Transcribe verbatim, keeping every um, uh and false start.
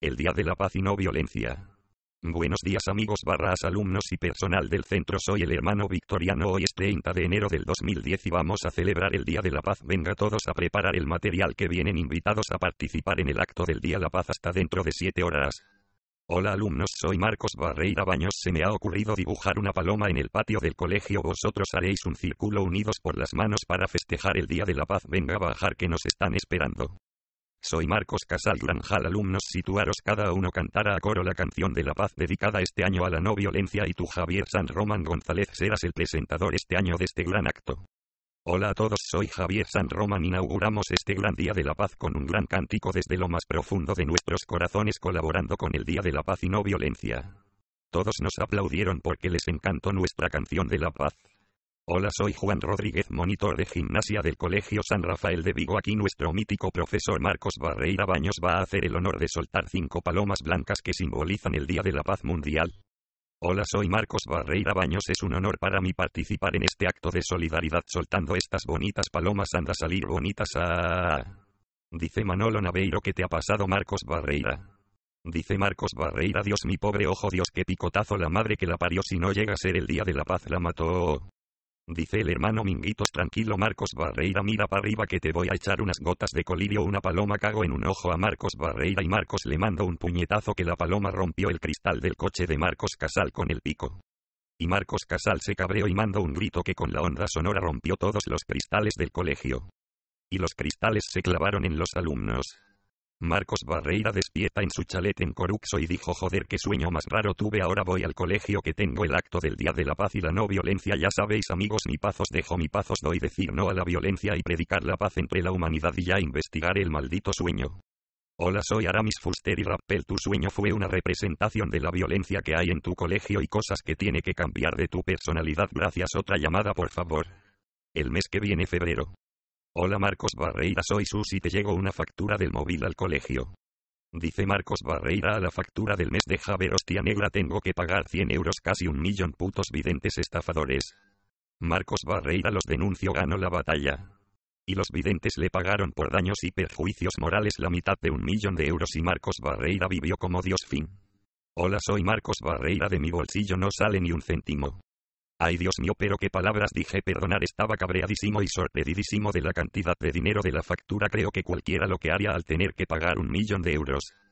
El Día de la Paz y No Violencia. Buenos días amigos barras alumnos y personal del centro, soy el hermano Victoriano. Hoy es treinta de enero del dos mil diez y vamos a celebrar el Día de la Paz. Venga todos a preparar el material, que vienen invitados a participar en el acto del Día de la Paz hasta dentro de siete horas. Hola alumnos, soy Marcos Barreira Baños. Se me ha ocurrido dibujar una paloma en el patio del colegio. Vosotros haréis un círculo unidos por las manos para festejar el Día de la Paz. Venga a bajar que nos están esperando. Soy Marcos Casal Granjal. Alumnos, situaros, cada uno cantará a coro la canción de la paz dedicada este año a la no violencia, y tú, Javier San Román González, serás el presentador este año de este gran acto. Hola a todos, soy Javier San Román. Inauguramos este gran Día de la Paz con un gran cántico desde lo más profundo de nuestros corazones, colaborando con el Día de la Paz y No Violencia. Todos nos aplaudieron porque les encantó nuestra canción de la paz. Hola, soy Juan Rodríguez, monitor de gimnasia del Colegio San Rafael de Vigo. Aquí nuestro mítico profesor Marcos Barreira Baños va a hacer el honor de soltar cinco palomas blancas que simbolizan el Día de la Paz Mundial. Hola, soy Marcos Barreira Baños. Es un honor para mí participar en este acto de solidaridad soltando estas bonitas palomas. Anda a salir bonitas. Ah, dice Manolo Naveiro. ¿Qué te ha pasado, Marcos Barreira? Dice Marcos Barreira: Dios, mi pobre ojo, Dios, qué picotazo, la madre que la parió, si no llega a ser el Día de la Paz la mató. Dice el hermano Minguitos: tranquilo Marcos Barreira, mira para arriba que te voy a echar unas gotas de colirio. Una paloma cagó en un ojo a Marcos Barreira y Marcos le mandó un puñetazo que la paloma rompió el cristal del coche de Marcos Casal con el pico. Y Marcos Casal se cabreó y mandó un grito que con la onda sonora rompió todos los cristales del colegio. Y los cristales se clavaron en los alumnos. Marcos Barreira despierta en su chalet en Coruxo y dijo: joder, qué sueño más raro tuve, ahora voy al colegio que tengo el acto del Día de la Paz y la no violencia. Ya sabéis amigos, mi paz os dejo, mi paz os doy, decir no a la violencia y predicar la paz entre la humanidad, y ya investigaré el maldito sueño. Hola, soy Aramis Fuster y Rappel. Tu sueño fue una representación de la violencia que hay en tu colegio y cosas que tiene que cambiar de tu personalidad. Gracias. Otra llamada por favor. El mes que viene, febrero. Hola Marcos Barreira, soy Susi, te llegó una factura del móvil al colegio. Dice Marcos Barreira: a la factura del mes de Javier, hostia negra, tengo que pagar cien euros, casi un millón, putos videntes estafadores. Marcos Barreira: los denuncio, ganó la batalla. Y los videntes le pagaron por daños y perjuicios morales la mitad de un millón de euros y Marcos Barreira vivió como Dios. Fin. Hola, soy Marcos Barreira, de mi bolsillo no sale ni un céntimo. Ay Dios mío, pero qué palabras dije, perdonar, estaba cabreadísimo y sorprendidísimo de la cantidad de dinero de la factura. Creo que cualquiera lo que haría al tener que pagar un millón de euros.